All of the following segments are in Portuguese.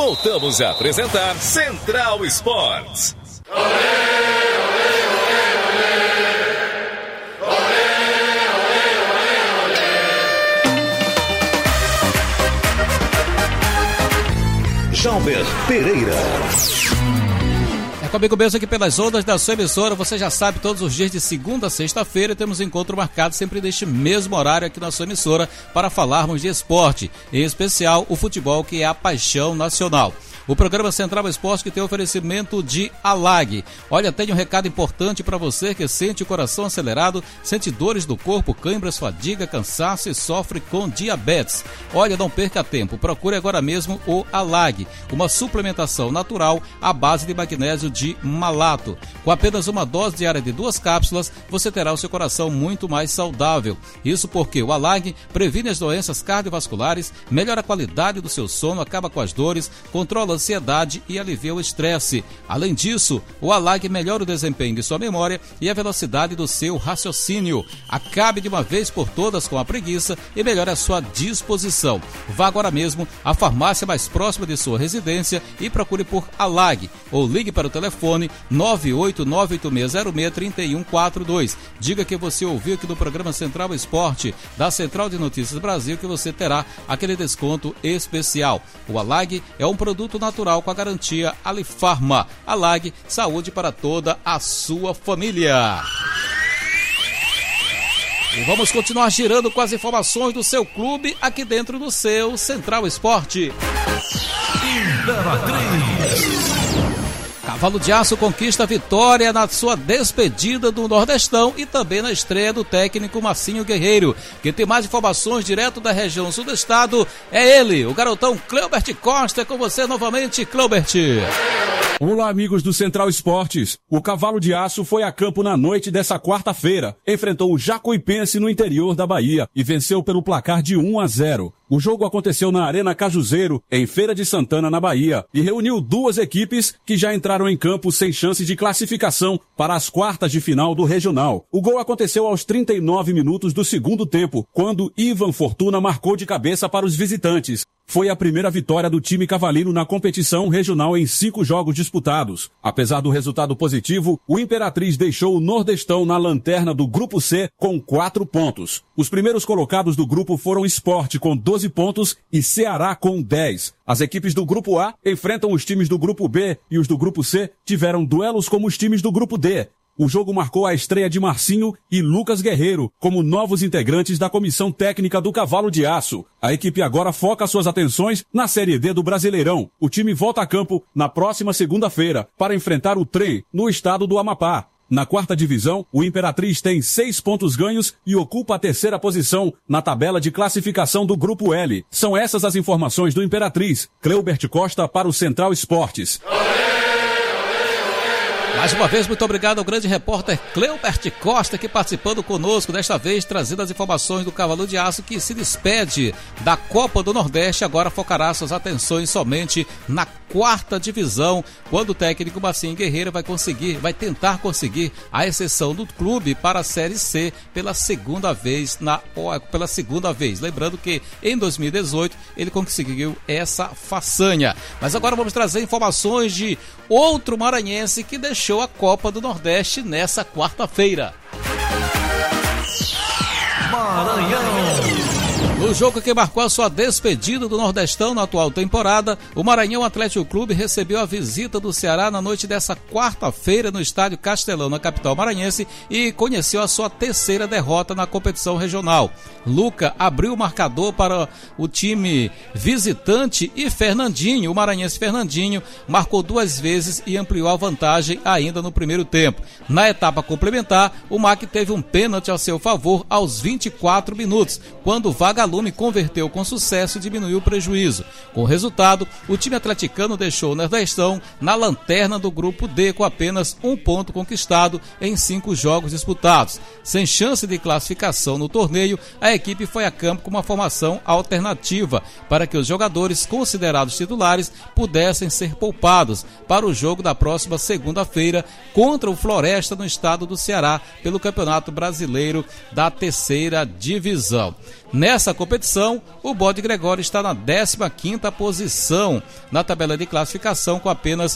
Voltamos a apresentar Central Esportes. Jalber Pereira. É comigo mesmo aqui pelas ondas da sua emissora. Você já sabe, todos os dias de segunda a sexta-feira temos encontro marcado sempre neste mesmo horário aqui na sua emissora para falarmos de esporte, em especial o futebol, que é a paixão nacional. O programa Central Esporte, que tem oferecimento de Alag. Olha, tem um recado importante para você que sente o coração acelerado, sente dores do corpo, câimbras, fadiga, cansaço e sofre com diabetes. Olha, não perca tempo, procure agora mesmo o Alag, uma suplementação natural à base de magnésio de malato. Com apenas uma dose diária de 2 cápsulas, você terá o seu coração muito mais saudável. Isso porque o Alag previne as doenças cardiovasculares, melhora a qualidade do seu sono, acaba com as dores, controla a ansiedade e alivia o estresse. Além disso, o Alag melhora o desempenho de sua memória e a velocidade do seu raciocínio. Acabe de uma vez por todas com a preguiça e melhore a sua disposição. Vá agora mesmo à farmácia mais próxima de sua residência e procure por Alag ou ligue para o telefone 98986063142. Diga que você ouviu aqui no programa Central Esporte da Central de Notícias Brasil, que você terá aquele desconto especial. O Alag é um produto natural com a garantia Alifarma. Alag, saúde para toda a sua família. E vamos continuar girando com as informações do seu clube aqui dentro do seu Central Esporte. Cavalo de Aço conquista a vitória na sua despedida do Nordestão e também na estreia do técnico Marcinho Guerreiro. Quem tem mais informações direto da região sul do estado é ele, o garotão Cleubert Costa. É com você novamente, Cleubert. Olá, amigos do Central Esportes. O Cavalo de Aço foi a campo na noite dessa quarta-feira. Enfrentou o Jacuipense no interior da Bahia e venceu pelo placar de 1-0. O jogo aconteceu na Arena Cajuzeiro, em Feira de Santana, na Bahia, e reuniu duas equipes que já entraram em campo sem chance de classificação para as quartas de final do regional. O gol aconteceu aos 39 minutos do segundo tempo, quando Ivan Fortuna marcou de cabeça para os visitantes. Foi a primeira vitória do time cavalino na competição regional em 5 jogos disputados. Apesar do resultado positivo, o Imperatriz deixou o Nordestão na lanterna do Grupo C com 4 pontos. Os primeiros colocados do grupo foram Sport com 12 pontos e Ceará com 10. As equipes do Grupo A enfrentam os times do Grupo B e os do Grupo C tiveram duelos como os times do Grupo D. O jogo marcou a estreia de Marcinho e Lucas Guerreiro como novos integrantes da comissão técnica do Cavalo de Aço. A equipe agora foca suas atenções na Série D do Brasileirão. O time volta a campo na próxima segunda-feira para enfrentar o Trem no estado do Amapá. Na quarta divisão, o Imperatriz tem 6 pontos ganhos e ocupa a 3ª posição na tabela de classificação do Grupo L. São essas as informações do Imperatriz. Cleubert Costa para o Central Esportes. Mais uma vez, muito obrigado ao grande repórter Cleubert Costa, aqui participando conosco, desta vez trazendo as informações do Cavalo de Aço, que se despede da Copa do Nordeste. Agora focará suas atenções somente na 4ª divisão, quando o técnico Marcinho Guerreiro vai tentar conseguir a exceção do clube para a Série C pela segunda vez. Lembrando que em 2018 ele conseguiu essa façanha. Mas agora vamos trazer informações de outro maranhense que deixou a Copa do Nordeste nessa quarta-feira. Maranhão. No jogo que marcou a sua despedida do Nordestão na atual temporada, o Maranhão Atlético Clube recebeu a visita do Ceará na noite dessa quarta-feira no estádio Castelão, na capital maranhense, e conheceu a sua 3ª derrota na competição regional. Luca abriu o marcador para o time visitante e Fernandinho, o maranhense Fernandinho, marcou 2 vezes e ampliou a vantagem ainda no primeiro tempo. Na etapa complementar, o MAC teve um pênalti a seu favor aos 24 minutos, quando o Vagalume converteu com sucesso e diminuiu o prejuízo. Com o resultado, o time atleticano deixou o Nordestão na lanterna do Grupo D com apenas 1 ponto conquistado em 5 jogos disputados. Sem chance de classificação no torneio, a equipe foi a campo com uma formação alternativa para que os jogadores considerados titulares pudessem ser poupados para o jogo da próxima segunda-feira contra o Floresta no estado do Ceará pelo Campeonato Brasileiro da 3ª Divisão. Nessa competição, competição, o Bode Gregório está na 15ª posição na tabela de classificação, com apenas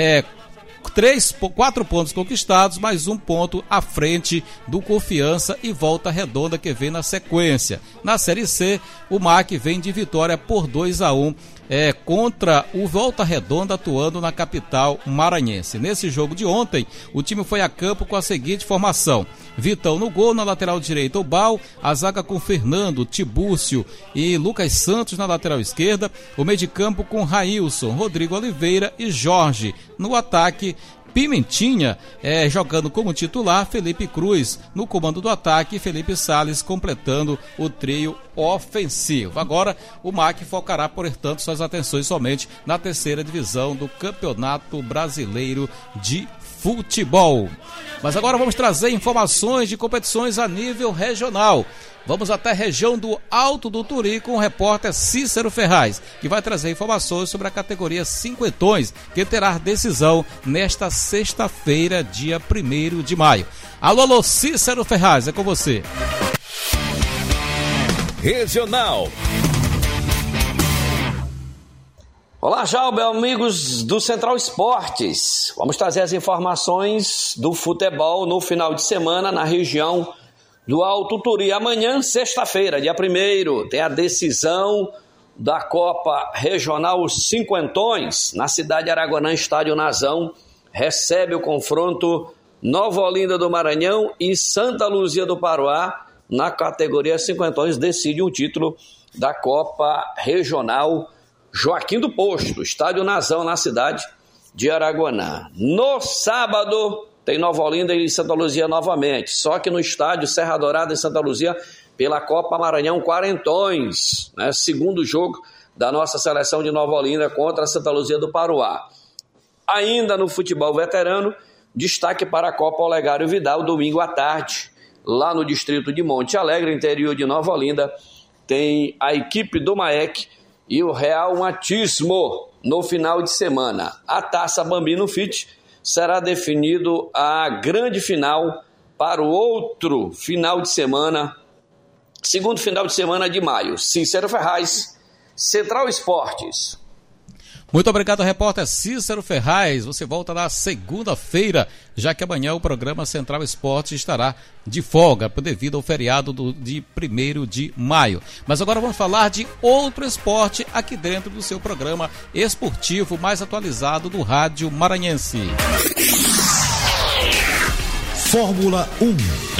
4 pontos conquistados, mais 1 ponto à frente do Confiança e Volta Redonda, que vem na sequência. Na Série C, o MAC vem de vitória por 2-1 contra o Volta Redonda, atuando na capital maranhense. Nesse jogo de ontem, o time foi a campo com a seguinte formação: Vitão no gol, na lateral direita o Bal, a zaga com Fernando, Tibúrcio e Lucas Santos na lateral esquerda, o meio de campo com Railson, Rodrigo Oliveira e Jorge. No ataque, Pimentinha jogando como titular, Felipe Cruz no comando do ataque, Felipe Salles completando o trio ofensivo. Agora o MAC focará, portanto, suas atenções somente na 3ª divisão do Campeonato Brasileiro de Futebol. Mas agora vamos trazer informações de competições a nível regional. Vamos até a região do Alto do Turi com o repórter Cícero Ferraz, que vai trazer informações sobre a categoria cinquentões, que terá decisão nesta sexta-feira, dia 1º de maio. Alô, Cícero Ferraz, é com você. Regional. Olá, Jalber, amigos do Central Esportes. Vamos trazer as informações do futebol no final de semana na região do Alto Turi. Amanhã, sexta-feira, dia 1º, tem a decisão da Copa Regional Cinquentões na cidade de Araguanã. Estádio Nazão recebe o confronto Nova Olinda do Maranhão e Santa Luzia do Paruá. Na categoria cinquentões, decide o título da Copa Regional Joaquim do Posto, Estádio Nazão, na cidade de Araguanã. No sábado, tem Nova Olinda e Santa Luzia novamente, só que no estádio Serra Dourada em Santa Luzia, pela Copa Maranhão Quarentões, né? Segundo jogo da nossa seleção de Nova Olinda contra a Santa Luzia do Paruá. Ainda no futebol veterano, destaque para a Copa Olegário Vidal, domingo à tarde, lá no distrito de Monte Alegre, interior de Nova Olinda, tem a equipe do MAEC e o Real Matismo no final de semana. A Taça Bambino Fit será definido a grande final para o outro final de semana, segundo final de semana de maio. Cícero Ferraz, Central Esportes. Muito obrigado, repórter Cícero Ferraz. Você volta na segunda-feira, já que amanhã o programa Central Esportes estará de folga devido ao feriado de 1º de maio. Mas agora vamos falar de outro esporte aqui dentro do seu programa esportivo mais atualizado do Rádio Maranhense. Fórmula 1.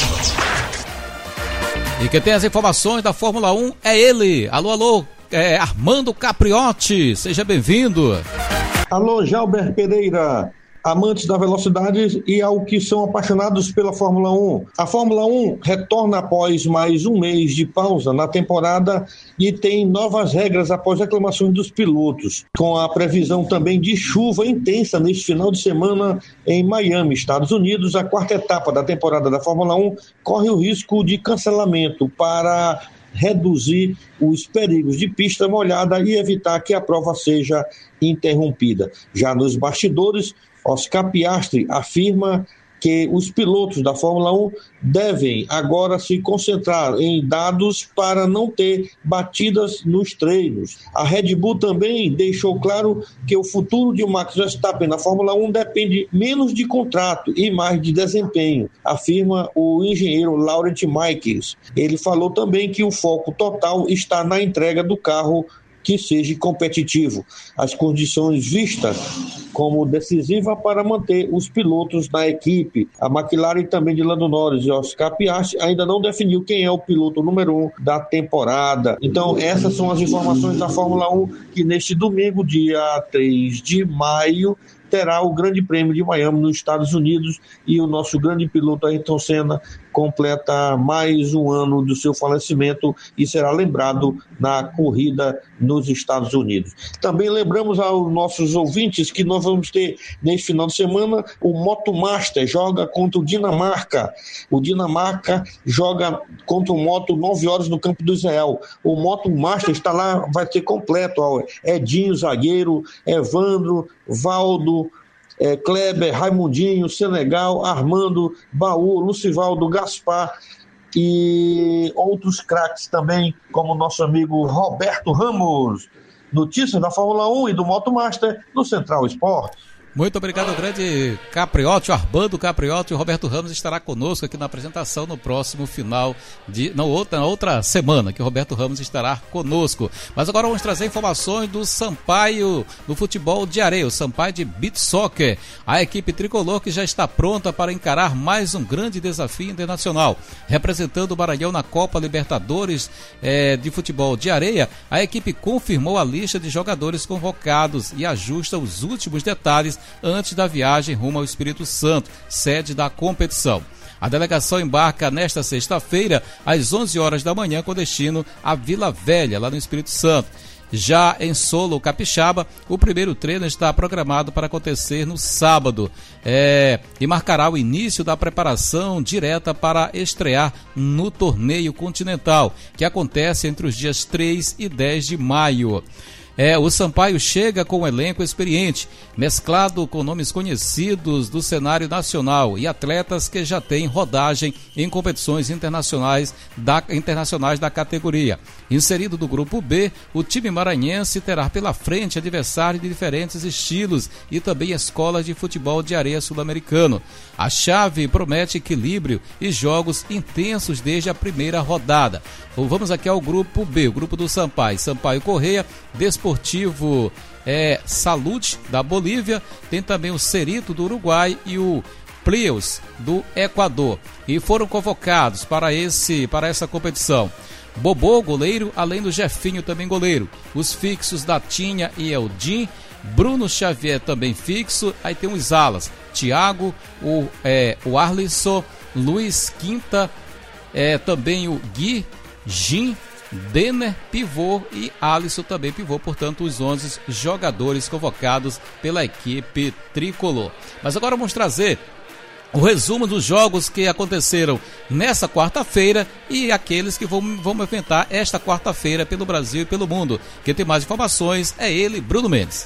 E quem tem as informações da Fórmula 1 é ele. Alô, Armando Capriotti, seja bem-vindo. Alô, Jalber Pereira, amantes da velocidade e ao que são apaixonados pela Fórmula 1. A Fórmula 1 retorna após mais um mês de pausa na temporada e tem novas regras após reclamações dos pilotos, com a previsão também de chuva intensa neste final de semana em Miami, Estados Unidos. A 4ª etapa da temporada da Fórmula 1 corre o risco de cancelamento para reduzir os perigos de pista molhada e evitar que a prova seja interrompida. Já nos bastidores, Oscar Piastri afirma que os pilotos da Fórmula 1 devem agora se concentrar em dados para não ter batidas nos treinos. A Red Bull também deixou claro que o futuro de Max Verstappen na Fórmula 1 depende menos de contrato e mais de desempenho, afirma o engenheiro Laurent Michaels. Ele falou também que o foco total está na entrega do carro que seja competitivo. As condições vistas como decisiva para manter os pilotos na equipe. A McLaren também de Lando Norris e Oscar Piastri ainda não definiu quem é o piloto número 1 da temporada. Então essas são as informações da Fórmula 1, que neste domingo, dia 3 de maio, terá o Grande Prêmio de Miami nos Estados Unidos, e o nosso grande piloto Ayrton Senna completa mais um ano do seu falecimento e será lembrado na corrida nos Estados Unidos. Também lembramos aos nossos ouvintes que nós vamos ter neste final de semana o Moto Master, joga contra o Dinamarca. O Dinamarca joga contra o Moto 9 horas no Campo do Israel. O Moto Master está lá, vai ser completo, ó, Edinho, zagueiro, Evandro, Valdo, Kleber, Raimundinho, Senegal, Armando, Baú, Lucivaldo, Gaspar, e outros craques também, como nosso amigo Roberto Ramos. Notícias da Fórmula 1 e do Motomaster no Central Esportes. Muito obrigado, grande Capriotti, Armando Capriotti. O Roberto Ramos estará conosco aqui na apresentação no próximo final na outra semana, que o Roberto Ramos estará conosco. Mas agora vamos trazer informações do Sampaio, do futebol de areia, o Sampaio de Beach Soccer. A equipe tricolor que já está pronta para encarar mais um grande desafio internacional. Representando o Maranhão na Copa Libertadores de futebol de areia, a equipe confirmou a lista de jogadores convocados e ajusta os últimos detalhes antes da viagem rumo ao Espírito Santo, sede da competição. A delegação embarca nesta sexta-feira, às 11 horas da manhã, com destino à Vila Velha, lá no Espírito Santo. Já em Solo Capixaba, o primeiro treino está programado para acontecer no sábado e marcará o início da preparação direta para estrear no torneio continental, que acontece entre os dias 3 e 10 de maio. O Sampaio chega com um elenco experiente, mesclado com nomes conhecidos do cenário nacional e atletas que já têm rodagem em competições internacionais da categoria. Inserido do grupo B, o time maranhense terá pela frente adversários de diferentes estilos e também escolas de futebol de areia sul-americano. A chave promete equilíbrio e jogos intensos desde a primeira rodada. Vamos aqui ao grupo B, o grupo do Sampaio. Sampaio Correia, Desportivo Salute da Bolívia, tem também o Cerrito do Uruguai e o Plios do Equador. E foram convocados para essa competição Bobô, goleiro, além do Jefinho, também goleiro. Os fixos da Tinha e Eldim, Bruno Xavier também fixo. Aí tem os alas, Thiago, o Arlisson, Luiz Quinta, também o Gui, Jim, Denner, pivô, e Alisson também pivô. Portanto, os 11 jogadores convocados pela equipe tricolor. Mas agora vamos trazer o resumo dos jogos que aconteceram nessa quarta-feira e aqueles que vão enfrentar esta quarta-feira pelo Brasil e pelo mundo. Quem tem mais informações é ele, Bruno Mendes.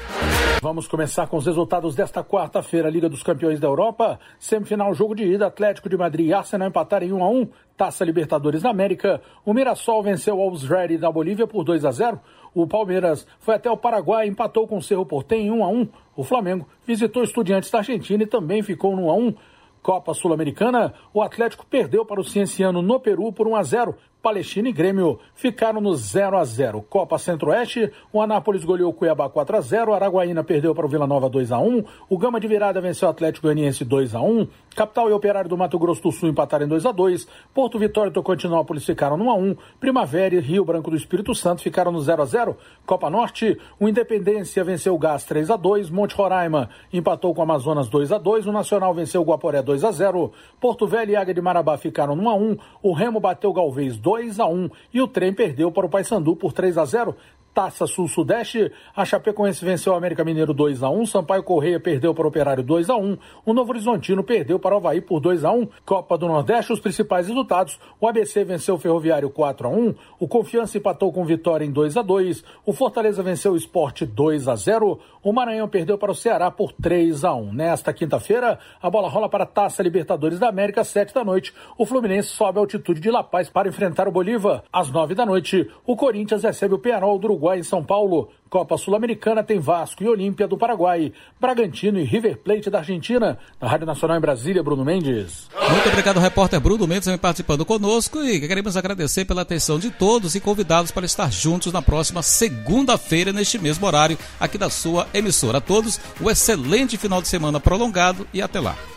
Vamos começar com os resultados desta quarta-feira. Liga dos Campeões da Europa, semifinal, jogo de ida, Atlético de Madrid e Arsenal empataram em 1-1, Taça Libertadores da América. O Mirassol venceu o Always Ready da Bolívia por 2-0. O Palmeiras foi até o Paraguai e empatou com o Cerro Porteño em 1-1. O Flamengo visitou Estudiantes da Argentina e também ficou no 1-1. Copa Sul-Americana, o Atlético perdeu para o Cienciano no Peru por 1-0. Palestina e Grêmio ficaram no 0-0. Copa Centro-Oeste, o Anápolis goleou o Cuiabá 4-0, Araguaína perdeu para o Vila Nova 2-1, o Gama de Virada venceu o Atlético Goianiense 2-1, Capital e Operário do Mato Grosso do Sul empataram em 2-2, Porto Vitória e Tocantinópolis ficaram no 1-1, Primavera e Rio Branco do Espírito Santo ficaram no 0-0. Copa Norte, o Independência venceu o Gás 3-2, Monte Roraima empatou com o Amazonas 2-2, o Nacional venceu o Guaporé 2-0, Porto Velho e Águia de Marabá ficaram no 1-1, o Remo bateu o Galvez 2-1 e o Trem perdeu para o Paysandu por 3-0. Taça Sul-Sudeste, a Chapecoense venceu o América Mineiro 2-1, Sampaio Correia perdeu para o Operário 2-1, o Novo Horizontino perdeu para o Avaí por 2-1. Copa do Nordeste, os principais resultados: o ABC venceu o Ferroviário 4-1, o Confiança empatou com o Vitória em 2-2, o Fortaleza venceu o Sport 2-0, o Maranhão perdeu para o Ceará por 3-1. Nesta quinta-feira, a bola rola para a Taça Libertadores da América, 7 da noite. O Fluminense sobe a altitude de La Paz para enfrentar o Bolívar. Às 9 da noite, o Corinthians recebe o Peñarol do Uruguai em São Paulo. Copa Sul-Americana tem Vasco e Olímpia do Paraguai, Bragantino e River Plate da Argentina. Na Rádio Nacional em Brasília, Bruno Mendes. Muito obrigado, repórter Bruno Mendes, também participando conosco, e queremos agradecer pela atenção de todos e convidá-los para estar juntos na próxima segunda-feira, neste mesmo horário, aqui da sua emissora. A todos, um excelente final de semana prolongado e até lá.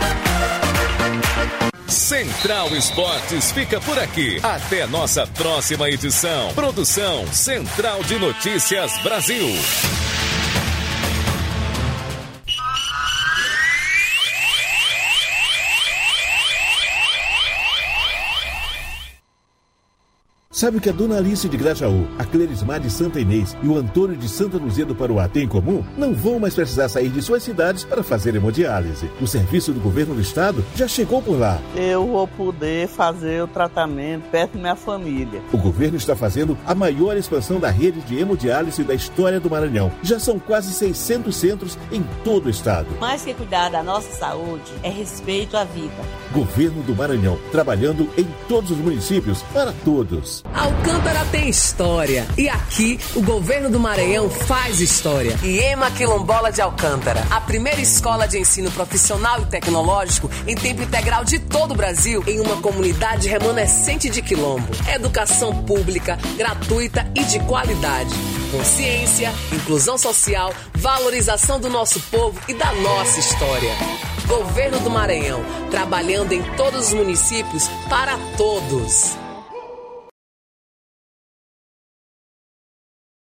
Central Esportes fica por aqui. Até nossa próxima edição. Produção Central de Notícias Brasil. Sabe que a Dona Alice de Grajaú, a Clerismar de Santa Inês e o Antônio de Santa Luzia do Paruá têm em comum? Não vão mais precisar sair de suas cidades para fazer hemodiálise. O serviço do governo do estado já chegou por lá. Eu vou poder fazer o tratamento perto da minha família. O governo está fazendo a maior expansão da rede de hemodiálise da história do Maranhão. Já são quase 600 centros em todo o estado. Mais que cuidar da nossa saúde, é respeito à vida. Governo do Maranhão, trabalhando em todos os municípios, para todos. Alcântara tem história. E aqui, o governo do Maranhão faz história. IEMA Quilombola de Alcântara, a primeira escola de ensino profissional e tecnológico em tempo integral de todo o Brasil, em uma comunidade remanescente de quilombo. Educação pública, gratuita e de qualidade. Consciência, inclusão social, valorização do nosso povo e da nossa história. Governo do Maranhão, trabalhando em todos os municípios para todos.